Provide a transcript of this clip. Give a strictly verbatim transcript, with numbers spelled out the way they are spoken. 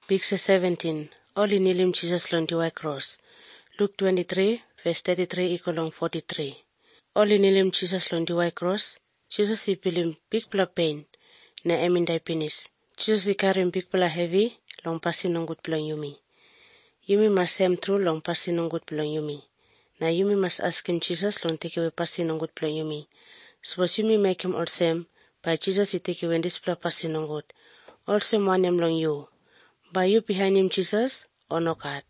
Picture seventeen. All in nilim Jesus lon diwai cross. Luke twenty-three, verse thirty-three ikolong forty-three. All in nilim Jesus lon diwai cross. Jesus ipilim big pla pain na emindai pinis. Jesus ikarim big pla heavy long pasi nongut pla yumi. Yumi must sem through long pasi nongut pla yumi. Na yumi must ask him Jesus long take away pasi nongut pla yumi. Suppose yumi make him all same, but Jesus i take away this pla pasi nongut. All same one him long you. By you behind him Jesus or no cut.